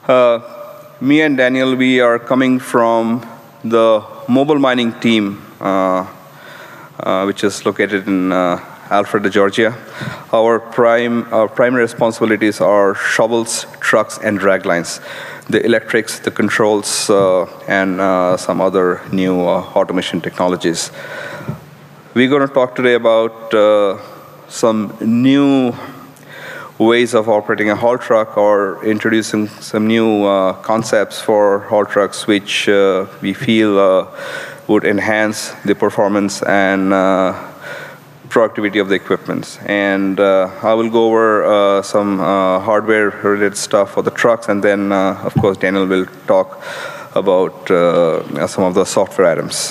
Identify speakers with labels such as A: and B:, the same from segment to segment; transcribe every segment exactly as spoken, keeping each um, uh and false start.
A: Uh, me and Daniel, we are coming from the mobile mining team, uh, uh, which is located in uh, Alpharetta, Georgia. Our prime, our primary responsibilities are shovels, trucks, and drag lines. The electrics, the controls, uh, and uh, some other new uh, automation technologies. We're going to talk today about uh, some new ways of operating a haul truck, or introducing some new uh, concepts for haul trucks, which uh, we feel uh, would enhance the performance and uh, productivity of the equipment. And uh, I will go over uh, some uh, hardware-related stuff for the trucks, and then, uh, of course, Daniel will talk about uh, some of the software items.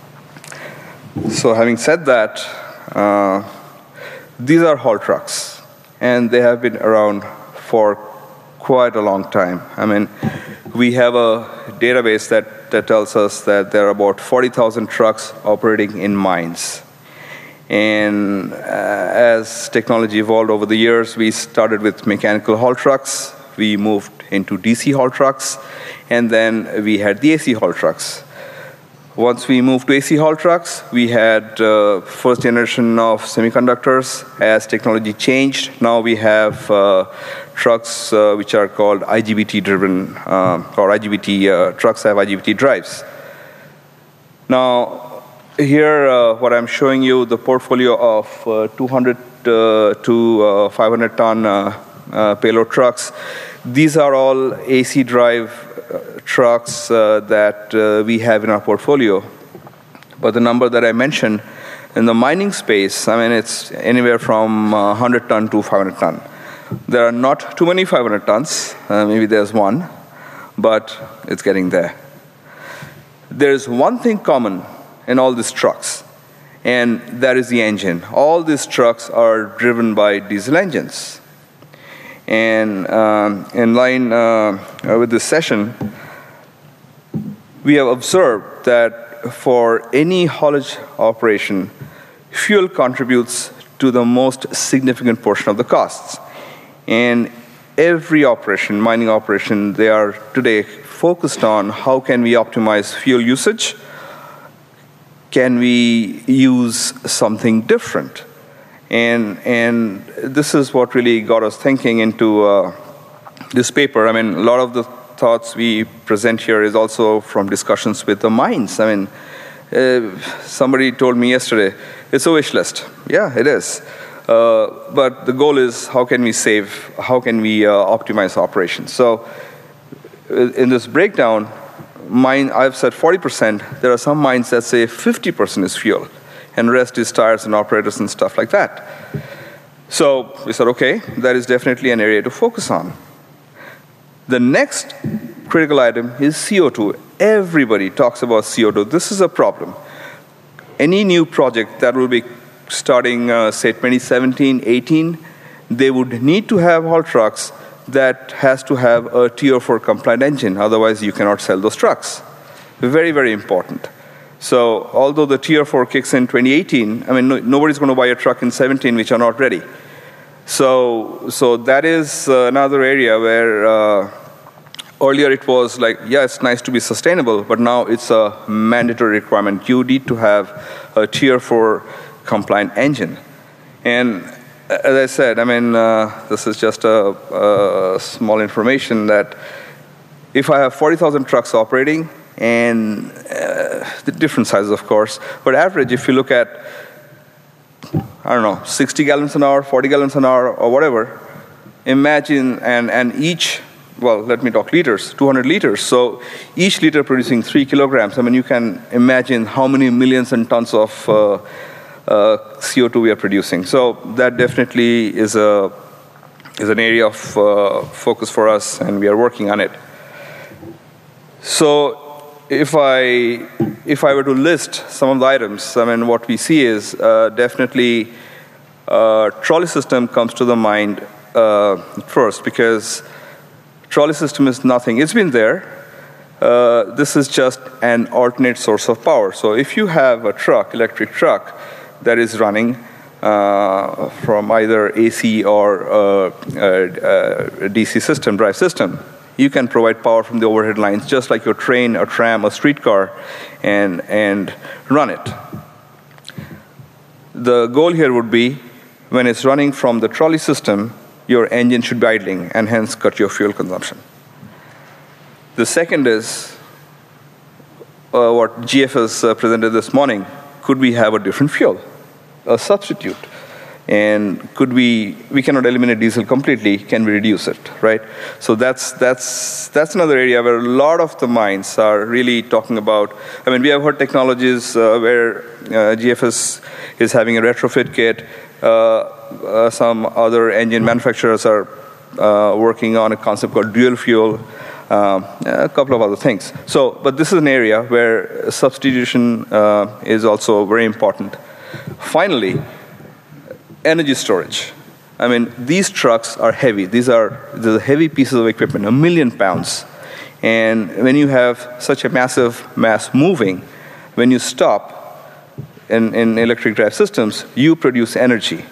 A: So having said that, uh, these are haul trucks, and they have been around for quite a long time. I mean, we have a database that, that tells us that there are about forty thousand trucks operating in mines. And uh, as technology evolved over the years, we started with mechanical haul trucks, we moved into D C haul trucks, and then we had the A C haul trucks. Once we moved to A C haul trucks, we had uh, first generation of semiconductors. As technology changed, now we have uh, trucks uh, which are called I G B T-driven, uh, or I G B T uh, trucks have I G B T drives. Now, here, uh, what I'm showing you, the portfolio of uh, two hundred uh, to uh, five hundred ton uh, uh, payload trucks. These are all A C drive uh, trucks uh, that uh, we have in our portfolio. But the number that I mentioned, in the mining space, I mean, it's anywhere from uh, one hundred ton to five hundred ton. There are not too many five hundred tons. Uh, maybe there's one, but it's getting there. There's one thing common in all these trucks, and that is the engine. All these trucks are driven by diesel engines. And um, in line uh, with this session, we have observed that for any haulage operation, fuel contributes to the most significant portion of the costs. And every operation, mining operation, they are today focused on how can we optimize fuel usage. Can we use something different? And, and this is what really got us thinking into uh, this paper. I mean, a lot of the thoughts we present here is also from discussions with the mines. I mean, uh, somebody told me yesterday, it's a wish list. Yeah, it is. Uh, but the goal is, how can we save, how can we uh, optimize operations? So in this breakdown, mine, I've said forty percent. There are some mines that say fifty percent is fuel, and the rest is tires and operators and stuff like that. So we said, okay, that is definitely an area to focus on. The next critical item is C O two. Everybody talks about C O two. This is a problem. Any new project that will be starting, uh, say, twenty seventeen, eighteen, they would need to have haul trucks that has to have a Tier four compliant engine. Otherwise, you cannot sell those trucks. Very, very important. So although the Tier four kicks in twenty eighteen, I mean, no, nobody's going to buy a truck in seventeen which are not ready. So, so that is uh, another area where uh, earlier it was like, yeah, it's nice to be sustainable, but now it's a mandatory requirement. You need to have a Tier four compliant engine. And as I said, I mean, uh, this is just a, a small information that if I have forty thousand trucks operating, and uh, the different sizes, of course, but average, if you look at, I don't know, sixty gallons an hour, forty gallons an hour, or whatever, imagine, and, and each, well, let me talk liters, two hundred liters. So each liter producing three kilograms. I mean, you can imagine how many millions and tons of uh, uh, C O two we are producing. So that definitely is a is an area of uh, focus for us, and we are working on it. So if I if I were to list some of the items, I mean, what we see is uh, definitely uh, trolley system comes to the mind uh, first, because trolley system is nothing. It's been there. Uh, this is just an alternate source of power. So if you have a truck, electric truck, that is running uh, from either A C or uh, uh, uh, D C system, drive system, you can provide power from the overhead lines, just like your train, a tram, a streetcar, and, and run it. The goal here would be, when it's running from the trolley system, your engine should be idling, and hence cut your fuel consumption. The second is uh, what G F S uh, presented this morning. Could we have a different fuel, a substitute? And could we, we cannot eliminate diesel completely, can we reduce it, right? So that's, that's, that's another area where a lot of the minds are really talking about. I mean, we have heard technologies uh, where uh, G F S is having a retrofit kit. Uh, uh, some other engine manufacturers are uh, working on a concept called dual fuel, um, a couple of other things. So, but this is an area where substitution uh, is also very important. Finally, energy storage. I mean, these trucks are heavy. These are the heavy pieces of equipment, a million pounds. And when you have such a massive mass moving, when you stop in, in electric drive systems, you produce energy.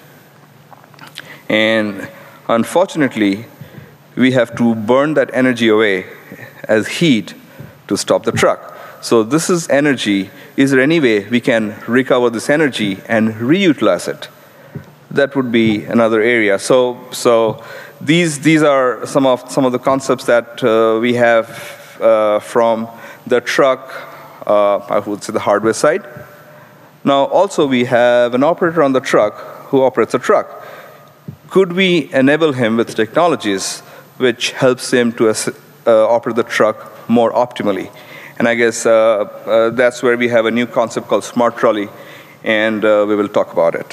A: And unfortunately, we have to burn that energy away as heat to stop the truck. So this is energy. Is there any way we can recover this energy and reutilize it? That would be another area. So, so these these are some of some of the concepts that uh, we have uh, from the truck. Uh, I would say the hardware side. Now, also we have an operator on the truck who operates a truck. Could we enable him with technologies which helps him to uh, operate the truck more optimally? And I guess uh, uh, that's where we have a new concept called smart trolley, and uh, we will talk about it.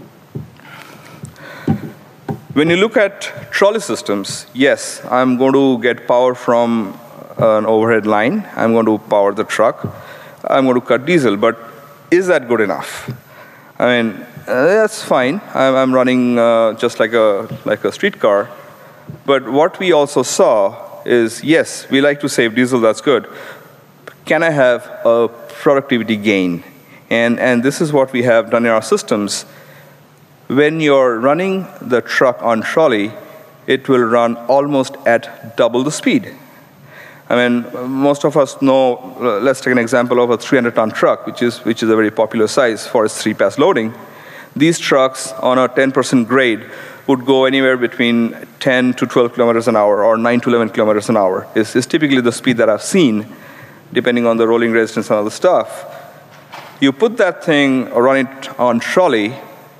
A: When you look at trolley systems, yes, I'm going to get power from an overhead line. I'm going to power the truck. I'm going to cut diesel, but is that good enough? I mean, uh, that's fine. I'm, I'm running uh, just like a like a streetcar. But what we also saw is, yes, we like to save diesel. That's good. Can I have a productivity gain? And and this is what we have done in our systems. When you're running the truck on trolley, it will run almost at double the speed. I mean, most of us know, uh, let's take an example of a three hundred ton truck, which is, which is a very popular size for its three-pass loading. These trucks on a ten percent grade would go anywhere between ten to twelve kilometers an hour, or nine to eleven kilometers an hour. Is is typically the speed that I've seen, depending on the rolling resistance and other stuff. You put that thing, or run it on trolley,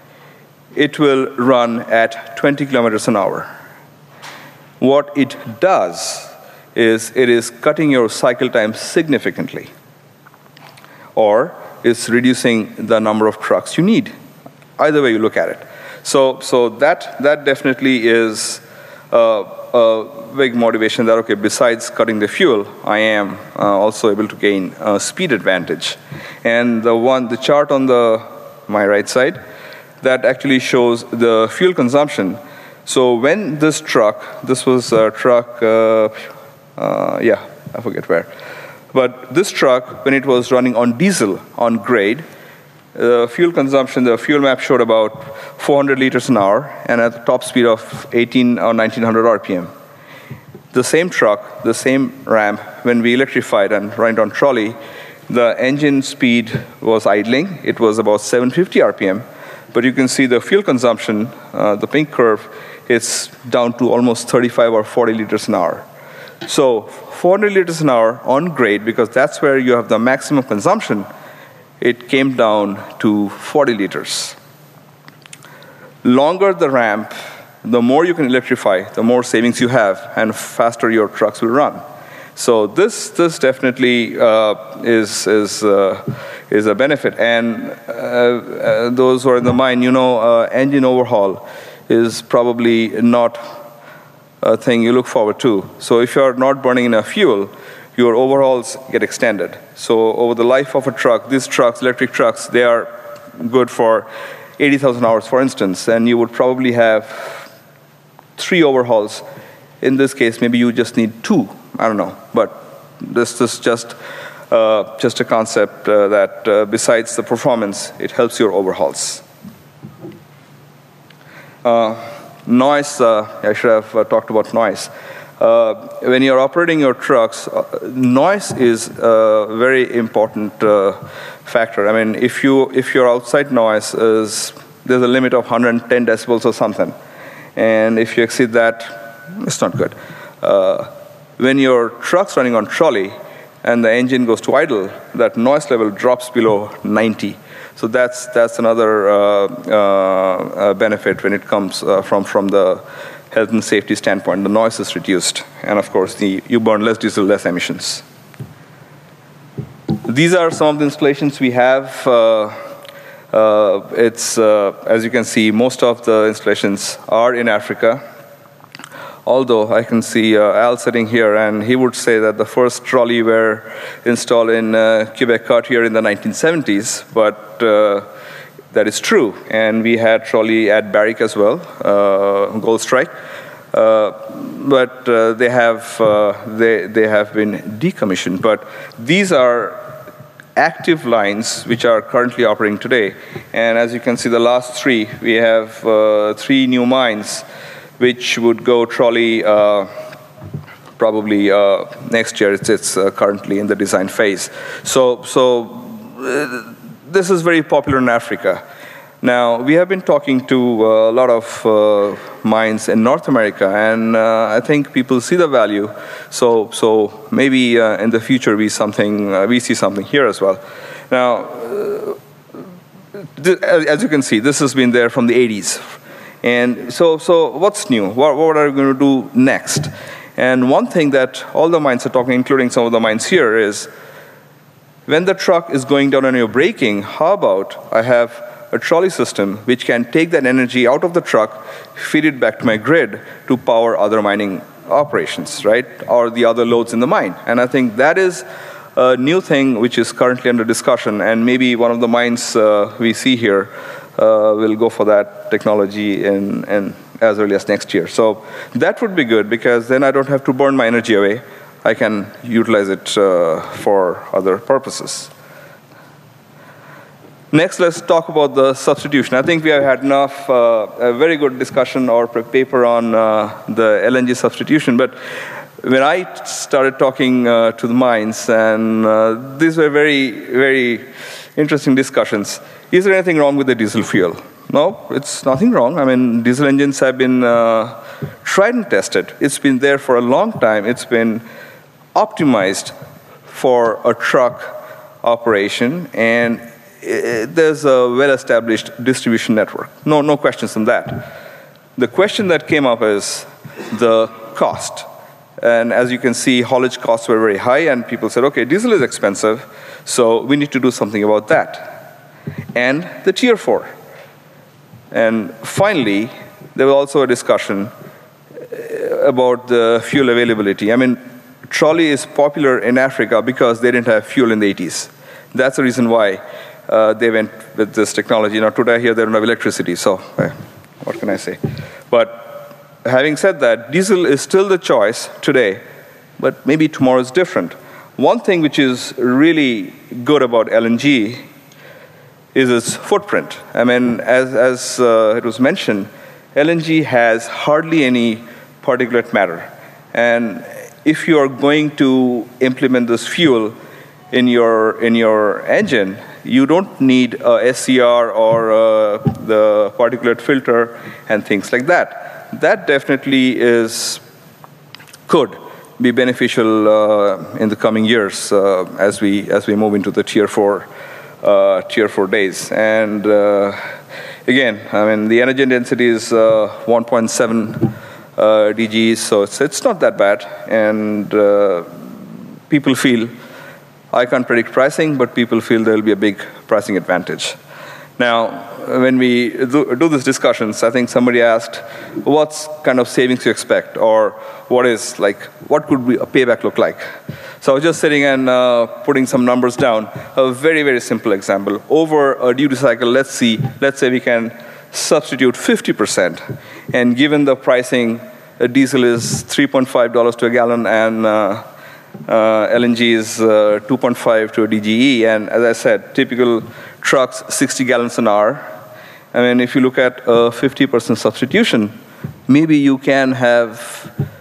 A: it will run at twenty kilometers an hour. What it does is it is cutting your cycle time significantly, or it's reducing the number of trucks you need. Either way you look at it. So, so that that definitely is a, a big motivation that, okay, besides cutting the fuel, I am uh, also able to gain a speed advantage. And the one, the chart on the my right side, that actually shows the fuel consumption. So when this truck, this was a truck, uh, uh, yeah, I forget where. But this truck, when it was running on diesel, on grade, the uh, fuel consumption, the fuel map showed about four hundred liters an hour, and at the top speed of eighteen or nineteen hundred R P M. The same truck, the same ramp, when we electrified and ran on trolley, the engine speed was idling. It was about seven hundred fifty R P M. But you can see the fuel consumption, uh, the pink curve, it's down to almost thirty-five or forty liters an hour. So four hundred liters an hour on grade, because that's where you have the maximum consumption, it came down to forty liters. Longer the ramp, the more you can electrify, the more savings you have, and faster your trucks will run. So this this definitely uh, is is uh, is a benefit. And uh, uh, those who are in the mine, you know, uh, engine overhaul is probably not a thing you look forward to. So if you are not burning enough fuel, your overhauls get extended. So over the life of a truck, these trucks, electric trucks, they are good for eighty thousand hours, for instance, and you would probably have three overhauls. In this case, maybe you just need two. I don't know, but this is just uh, just a concept uh, that uh, besides the performance, it helps your overhauls. Uh, noise, uh, I should have uh, talked about noise. uh, when you're operating your trucks, uh, noise is a very important uh, factor. I mean, if you if your outside noise is, there's a limit of one hundred ten decibels or something, and if you exceed that, it's not good. Uh, when your truck's running on trolley and the engine goes to idle, that noise level drops below ninety. So that's that's another uh, uh, benefit when it comes uh, from from the health and safety standpoint. The noise is reduced, and of course, the you burn less diesel, less emissions. These are some of the installations we have. Uh, uh, it's uh, as you can see, most of the installations are in Africa. Although I can see uh, Al sitting here, and he would say that the first trolley were installed in uh, Quebec Cartier in the nineteen seventies, but uh, that is true. And we had trolley at Barrick as well, uh, Gold Strike. Uh, but uh, they have uh, they they have been decommissioned. But these are active lines which are currently operating today. And as you can see, the last three, we have uh, three new mines, which would go trolley uh, probably uh, next year. It's, it's uh, currently in the design phase. So, so uh, this is very popular in Africa. Now, we have been talking to uh, a lot of uh, mines in North America, and uh, I think people see the value. So, so maybe uh, in the future we something uh, we see something here as well. Now, uh, as you can see, this has been there from the eighties. And so, so what's new? What, what are we going to do next? And one thing that all the mines are talking, including some of the mines here, is when the truck is going down and you're braking, how about I have a trolley system which can take that energy out of the truck, feed it back to my grid to power other mining operations, right? Or the other loads in the mine. And I think that is a new thing which is currently under discussion, and maybe one of the mines uh, we see here Uh, will go for that technology in, in as early as next year. So that would be good, because then I don't have to burn my energy away. I can utilize it uh, for other purposes. Next, let's talk about the substitution. I think we have had enough, uh, a very good discussion or paper on uh, the L N G substitution. But when I started talking uh, to the mines, and uh, these were very, very interesting discussions. Is there anything wrong with the diesel fuel? No, it's nothing wrong. I mean, diesel engines have been uh, tried and tested. It's been there for a long time. It's been optimized for a truck operation, and it, there's a well-established distribution network. No, no questions on that. The question that came up is the cost. And as you can see, haulage costs were very high, and people said, okay, diesel is expensive, so we need to do something about that. And the Tier four. And finally, there was also a discussion about the fuel availability. I mean, trolley is popular in Africa because they didn't have fuel in the eighties. That's the reason why uh, they went with this technology. Now, today here, they don't have electricity, so eh, what can I say? But having said that, diesel is still the choice today, but maybe tomorrow is different. One thing which is really good about L N G is its footprint. I mean, as, as uh, it was mentioned, L N G has hardly any particulate matter. And if you are going to implement this fuel in your, in your engine, you don't need a S C R or uh, the particulate filter and things like that. That definitely is, could be beneficial uh, in the coming years uh, as we as we move into the tier four uh, tier four days. And uh, again, I mean, the energy density is uh, one point seven uh, D G, so it's it's not that bad. And uh, people feel, I can't predict pricing, but people feel there will be a big pricing advantage. Now, when we do, do these discussions, I think somebody asked, what kind of savings you expect, or what is like, what could we, a payback look like? So I was just sitting and uh, putting some numbers down. A very, very simple example. Over a duty cycle, let's see, let's say we can substitute fifty percent, and given the pricing, uh, diesel is three point five dollars to a gallon, and uh, uh, L N G is uh, two point five to a D G E, and as I said, typical trucks, sixty gallons an hour. I mean, if you look at a fifty percent substitution, maybe you can have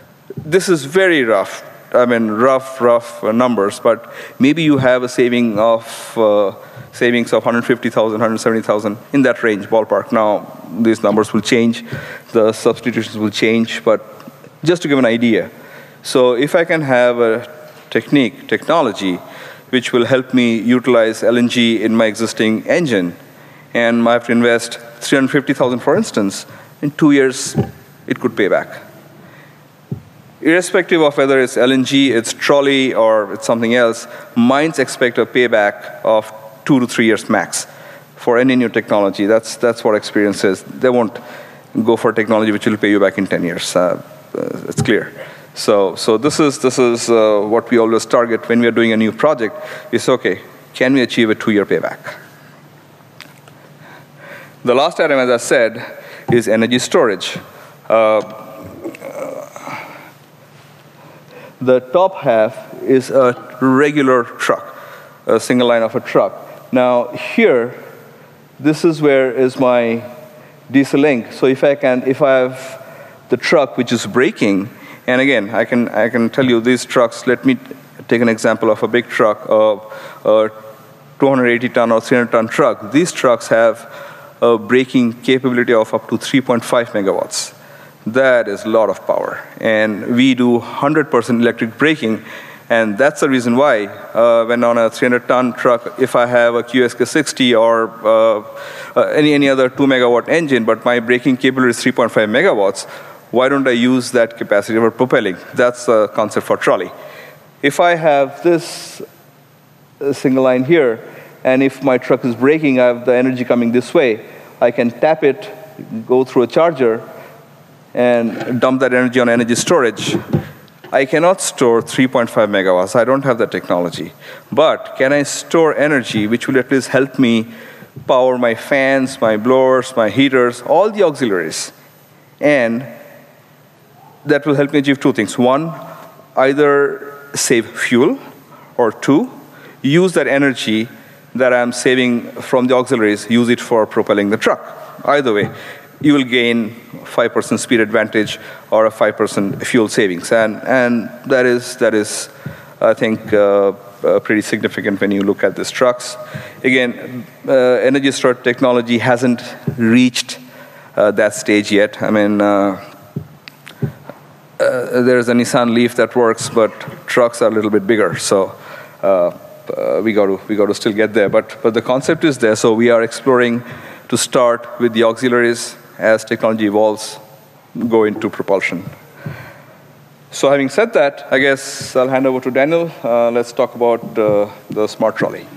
A: this is very rough. I mean, rough, rough uh, numbers, but maybe you have a saving of uh, savings of one hundred fifty thousand, one hundred seventy thousand, in that range, ballpark. Now, these numbers will change, the substitutions will change, but just to give an idea. So if I can have a technique, technology, which will help me utilize L N G in my existing engine, and I have to invest three hundred fifty thousand, for instance, in two years, it could pay back. Irrespective of whether it's L N G, it's trolley, or it's something else, mines expect a payback of two to three years max for any new technology. That's, that's what experience is. They won't go for technology which will pay you back in ten years. Uh, uh, it's clear. So, so this is, this is uh, what we always target when we are doing a new project. Is, okay, can we achieve a two-year payback? The last item, as I said, is energy storage. Uh, The top half is a regular truck, a single line of a truck. Now here, this is where is my diesel link. So if I can, if I have the truck which is braking, and again, I can I can tell you these trucks. Let me take an example of a big truck, a, a two hundred eighty ton or three hundred ton truck. These trucks have a braking capability of up to three point five megawatts. That is a lot of power. And we do one hundred percent electric braking, and that's the reason why uh, when on a three hundred ton truck, if I have a Q S K sixty or uh, uh, any, any other two megawatt engine, but my braking capability is three point five megawatts, why don't I use that capacity for propelling? That's the concept for trolley. If I have this uh, single line here, and if my truck is braking, I have the energy coming this way, I can tap it, go through a charger, and dump that energy on energy storage. I cannot store three point five megawatts. I don't have that technology. But can I store energy which will at least help me power my fans, my blowers, my heaters, all the auxiliaries? And that will help me achieve two things. One, either save fuel, or two, use that energy that I'm saving from the auxiliaries, use it for propelling the truck. Either way, you will gain five percent speed advantage or a five percent fuel savings. And, and that is, that is, I think, uh, uh, pretty significant when you look at these trucks. Again, uh, energy storage technology hasn't reached uh, that stage yet. I mean, uh, uh, there's a Nissan Leaf that works, but trucks are a little bit bigger. So uh, uh, we got to, we got to still get there. But, but the concept is there, so we are exploring to start with the auxiliaries. As technology evolves, go into propulsion. So having said that, I guess I'll hand over to Daniel. Uh, let's talk about uh, the smart trolley.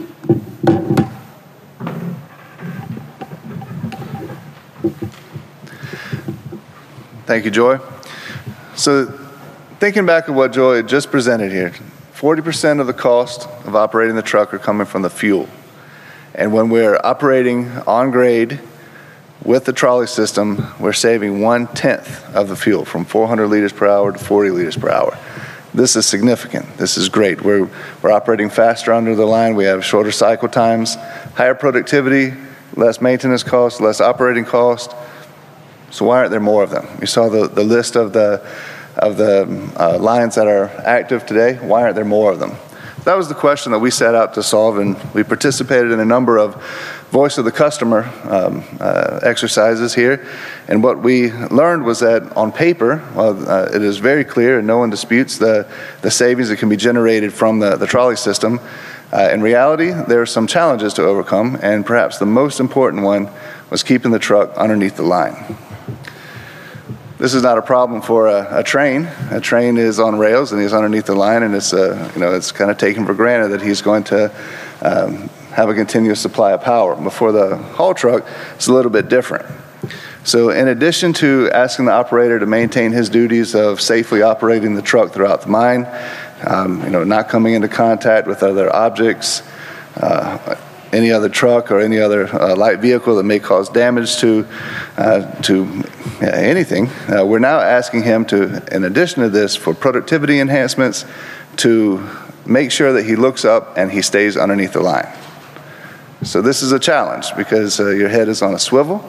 B: Thank you, Joy. So thinking back of what Joy just presented here, forty percent of the cost of operating the truck are coming from the fuel. And when we're operating on grade, with the trolley system, we're saving one-tenth of the fuel, from four hundred liters per hour to forty liters per hour. This is significant. This is great. We're, we're operating faster under the line. We have shorter cycle times, higher productivity, less maintenance costs, less operating cost. So why aren't there more of them? You saw the, the list of the, of the uh, lines that are active today. Why aren't there more of them? That was the question that we set out to solve, and we participated in a number of voice of the customer um, uh, exercises here. And what we learned was that on paper, well, uh, it is very clear and no one disputes the, the savings that can be generated from the, the trolley system. Uh, in reality, there are some challenges to overcome, and perhaps the most important one was keeping the truck underneath the line. This is not a problem for a, a train. A train is on rails and he's underneath the line, and it's uh, you know it's kind of taken for granted that he's going to um, have a continuous supply of power. Before the haul truck, it's a little bit different. So in addition to asking the operator to maintain his duties of safely operating the truck throughout the mine, um, you know, not coming into contact with other objects, uh, any other truck or any other uh, light vehicle that may cause damage to uh, to uh, anything, uh, we're now asking him to, in addition to this, for productivity enhancements, to make sure that he looks up and he stays underneath the line. So this is a challenge because uh, your head is on a swivel.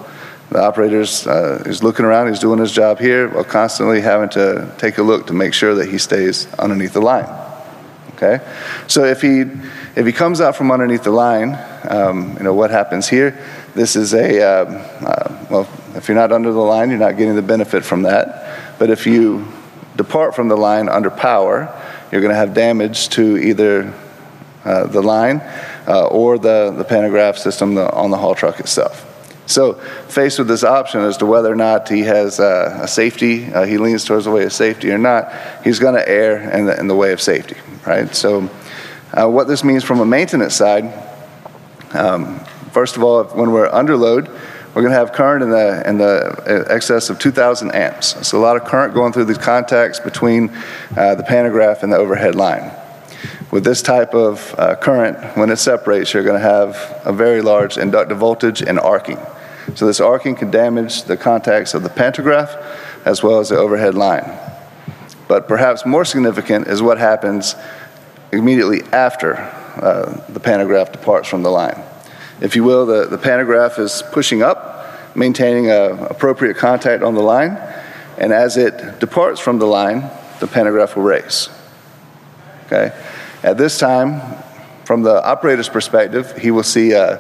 B: The operator uh, is looking around, he's doing his job here, while constantly having to take a look to make sure that he stays underneath the line. Okay? So if he if he comes out from underneath the line, um, you know, what happens here? This is a, uh, uh, well, if you're not under the line, you're not getting the benefit from that. But if you depart from the line under power, you're going to have damage to either uh, the line uh, or the, the pantograph system the, on the haul truck itself. So faced with this option as to whether or not he has uh, a safety, uh, he leans towards the way of safety or not, he's going to err in the, in the way of safety, right? So uh, what this means from a maintenance side, um, first of all, when we're under load, we're going to have current in the, in the excess of two thousand amps. So a lot of current going through these contacts between uh, the pantograph and the overhead line. With this type of uh, current, when it separates, you're going to have a very large inductive voltage and arcing. So this arcing can damage the contacts of the pantograph as well as the overhead line. But perhaps more significant is what happens immediately after uh, the pantograph departs from the line. If you will, the, the pantograph is pushing up, maintaining an appropriate contact on the line, and as it departs from the line, the pantograph will raise. Okay? At this time, from the operator's perspective, he will see a,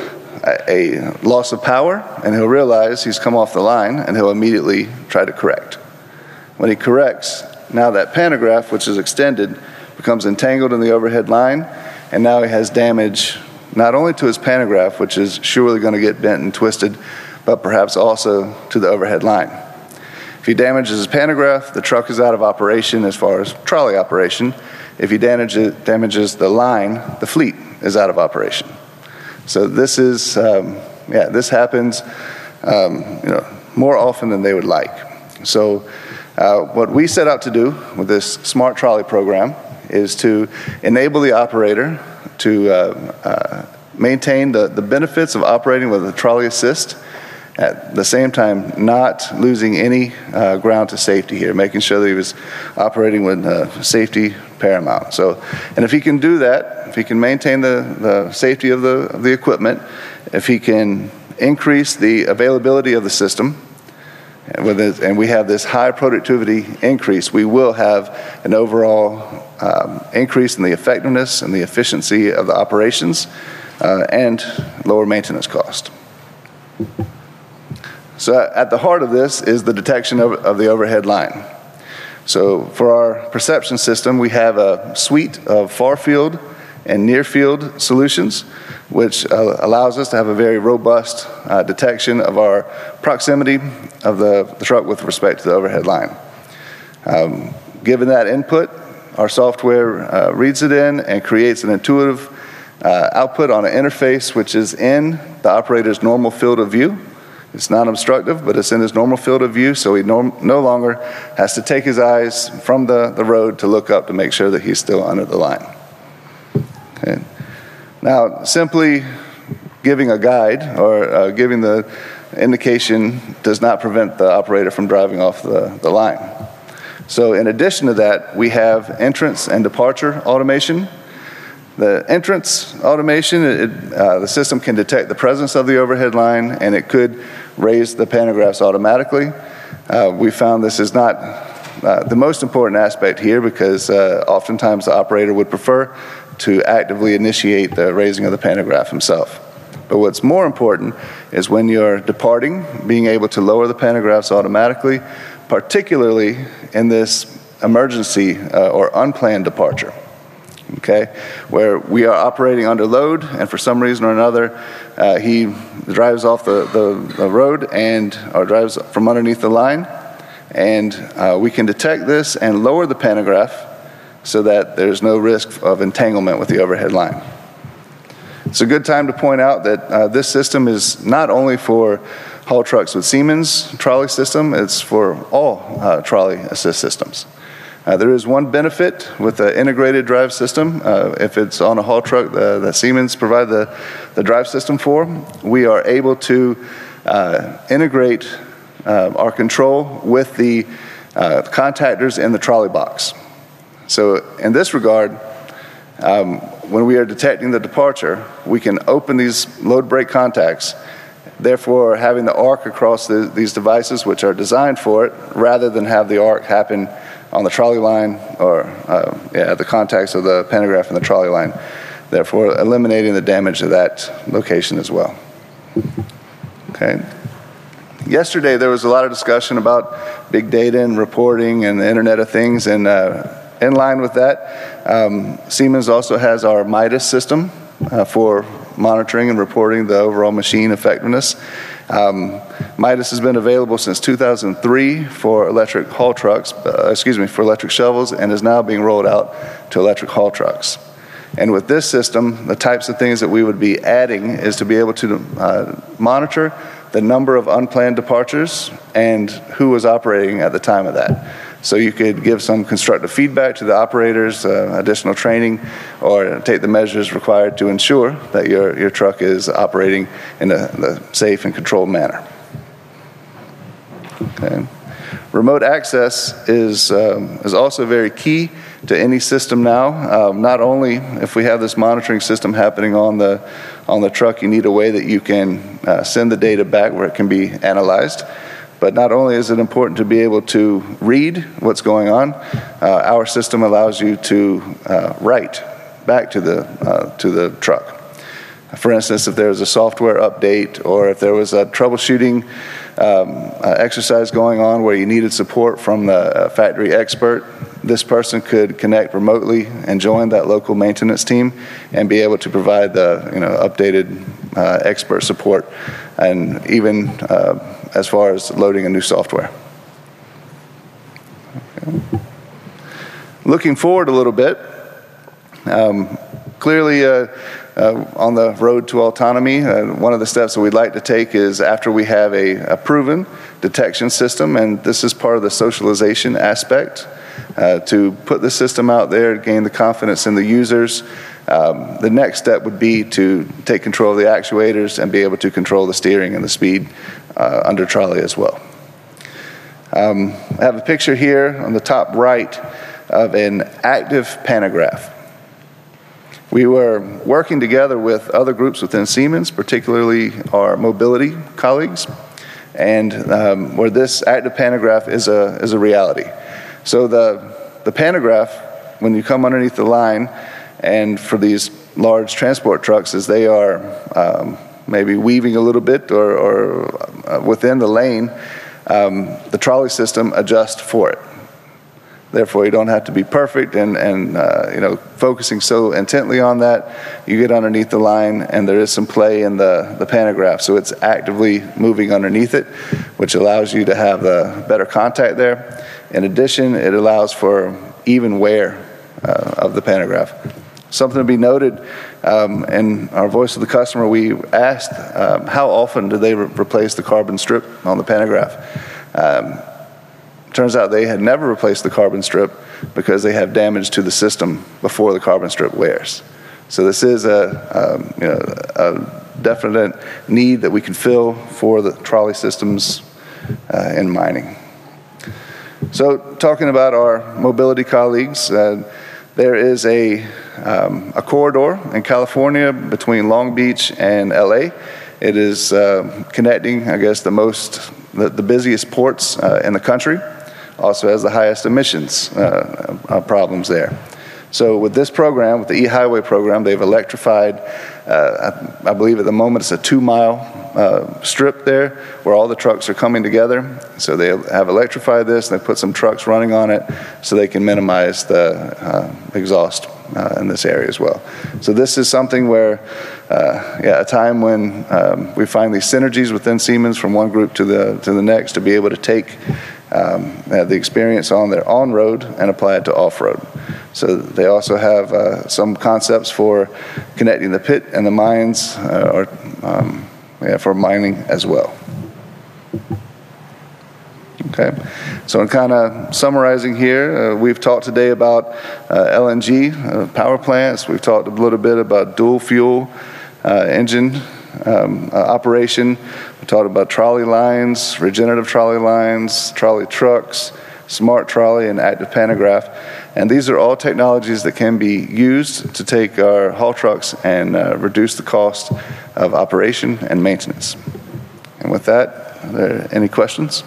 B: a loss of power, and he'll realize he's come off the line, and he'll immediately try to correct. When he corrects, now that pantograph, which is extended, becomes entangled in the overhead line, and now he has damage not only to his pantograph, which is surely going to get bent and twisted, but perhaps also to the overhead line. If he damages his pantograph, the truck is out of operation as far as trolley operation. If he damages, damages the line, the fleet is out of operation. So this is, um, yeah, this happens um, you know, more often than they would like. So uh, what we set out to do with this smart trolley program is to enable the operator to uh, uh, maintain the, the benefits of operating with a trolley assist, at the same time not losing any uh, ground to safety here, making sure that he was operating with uh, safety paramount. So, and if he can do that, if he can maintain the, the safety of the, of the equipment, if he can increase the availability of the system, and, with it, and we have this high productivity increase, we will have an overall um, increase in the effectiveness and the efficiency of the operations uh, and lower maintenance cost. So at the heart of this is the detection of, of the overhead line. So for our perception system, we have a suite of far field and near field solutions, which uh, allows us to have a very robust uh, detection of our proximity of the, the truck with respect to the overhead line. Um, given that input, our software uh, reads it in and creates an intuitive uh, output on an interface which is in the operator's normal field of view. It's not obstructive, but it's in his normal field of view, so he no, no longer has to take his eyes from the, the road to look up to make sure that he's still under the line. Okay. Now, simply giving a guide or uh, giving the indication does not prevent the operator from driving off the, the line. So in addition to that, we have entrance and departure automation. The entrance automation, it, uh, the system can detect the presence of the overhead line, and it could raise the pantographs automatically. Uh, we found this is not uh, the most important aspect here because uh, oftentimes the operator would prefer to actively initiate the raising of the pantograph himself. But what's more important is when you're departing, being able to lower the pantographs automatically, particularly in this emergency uh, or unplanned departure. Okay, where we are operating under load, and for some reason or another, uh, he drives off the, the, the road and or drives from underneath the line, and uh, we can detect this and lower the pantograph so that there's no risk of entanglement with the overhead line. It's a good time to point out that uh, this system is not only for haul trucks with Siemens trolley system, it's for all uh, trolley assist systems. Uh, there is one benefit with the integrated drive system. Uh, if it's on a haul truck uh, that Siemens provide the, the drive system for, we are able to uh, integrate uh, our control with the uh, contactors in the trolley box. So in this regard, um, when we are detecting the departure, we can open these load brake contacts Therefore, having the arc across the, these devices, which are designed for it, rather than have the arc happen on the trolley line or uh, yeah, the contacts of the pantograph and the trolley line, therefore eliminating the damage of that location as well. Okay. Yesterday there was a lot of discussion about big data and reporting and the Internet of Things, and uh, in line with that, um, Siemens also has our Midas system uh, for monitoring and reporting the overall machine effectiveness. Um, Midas has been available since two thousand three for electric haul trucks, uh, excuse me, for electric shovels, and is now being rolled out to electric haul trucks. And with this system, the types of things that we would be adding is to be able to uh, monitor the number of unplanned departures and who was operating at the time of that. So you could give some constructive feedback to the operators, uh, additional training, or take the measures required to ensure that your, your truck is operating in a, in a safe and controlled manner. Okay. Remote access is, um, is also very key to any system now. Um, not only if we have this monitoring system happening on the, on the truck, you need a way that you can uh, send the data back where it can be analyzed. But not only is it important to be able to read what's going on, uh, our system allows you to uh, write back to the, uh, to the truck. For instance, if there was a software update or if there was a troubleshooting um, uh, exercise going on where you needed support from the uh, factory expert, this person could connect remotely and join that local maintenance team and be able to provide the you know, updated uh, expert support, and even uh, as far as loading a new software. Okay. Looking forward a little bit, um, clearly uh, uh, on the road to autonomy, uh, one of the steps that we'd like to take is after we have a, a proven detection system, and this is part of the socialization aspect, uh, to put the system out there, gain the confidence in the users. Um, the next step would be to take control of the actuators and be able to control the steering and the speed uh, under trolley as well. Um, I have a picture here on the top right of an active pantograph. We were working together with other groups within Siemens, particularly our mobility colleagues, and um, where this active pantograph is a, is a reality. So the, the pantograph, when you come underneath the line, and for these large transport trucks, as they are um, maybe weaving a little bit or, or uh, within the lane, um, the trolley system adjusts for it. Therefore, you don't have to be perfect and, and uh, you know, focusing so intently on that. You get underneath the line, and there is some play in the, the pantograph, so it's actively moving underneath it, which allows you to have the better contact there. In addition, it allows for even wear uh, of the pantograph. Something to be noted, um, in our Voice of the Customer, we asked um, how often do they re replace the carbon strip on the pantograph. Um, turns out they had never replaced the carbon strip because they have damage to the system before the carbon strip wears. So this is a, um, you know, a definite need that we can fill for the trolley systems uh, in mining. So talking about our mobility colleagues, uh, there is a, um, a corridor in California between Long Beach and L A. It is uh, connecting, I guess, the most, the, the busiest ports uh, in the country. Also has the highest emissions uh, uh, problems there. So with this program, with the E-Highway program, they've electrified, uh, I, I believe at the moment it's a two-mile uh, strip there where all the trucks are coming together. So they have electrified this, and they put some trucks running on it so they can minimize the uh, exhaust uh, in this area as well. So this is something where, uh, yeah, a time when um, we find these synergies within Siemens from one group to the, to the next to be able to take um, the experience on their on-road and apply it to off-road. So they also have uh, some concepts for connecting the pit and the mines, uh, or um, yeah, for mining as well. Okay, so in kind of summarizing here, uh, we've talked today about uh, L N G uh, power plants. We've talked a little bit about dual fuel uh, engine um, uh, operation. We talked about trolley lines, regenerative trolley lines, trolley trucks, smart trolley, and active pantograph. And these are all technologies that can be used to take our haul trucks and uh, reduce the cost of operation and maintenance. And with that, are there any questions?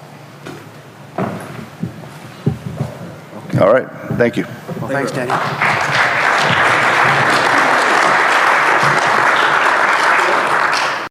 B: All right, thank you.
C: Well, thanks, Danny.